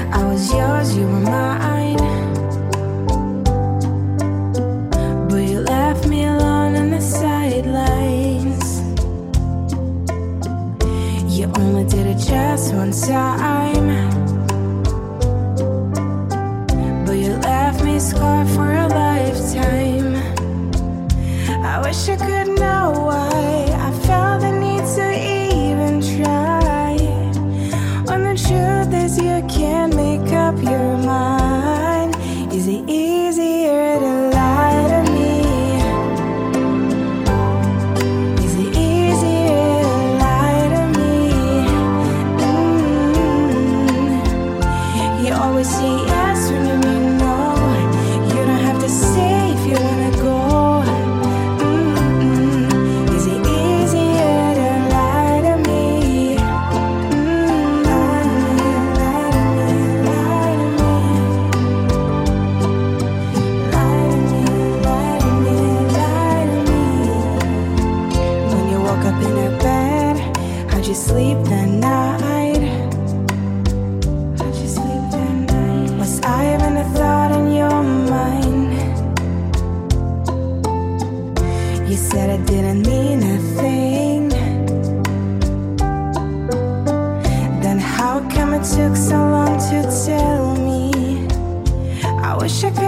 I was yours, you were mine, but you left me alone on the sidelines. You only did it just one time, but you left me scarred for a lifetime. I wish I could know why I felt the need to even try, when the truth is you can't make up your mind. Is it easier to lie to me? Is it easier to lie to me? You always say yes when you mean no. You don't have to say if you wanna go. How'd you sleep that night? How'd you sleep that night? Was I even a thought in your mind? You said I didn't mean a thing. Then how come it took so long to tell me? I wish I could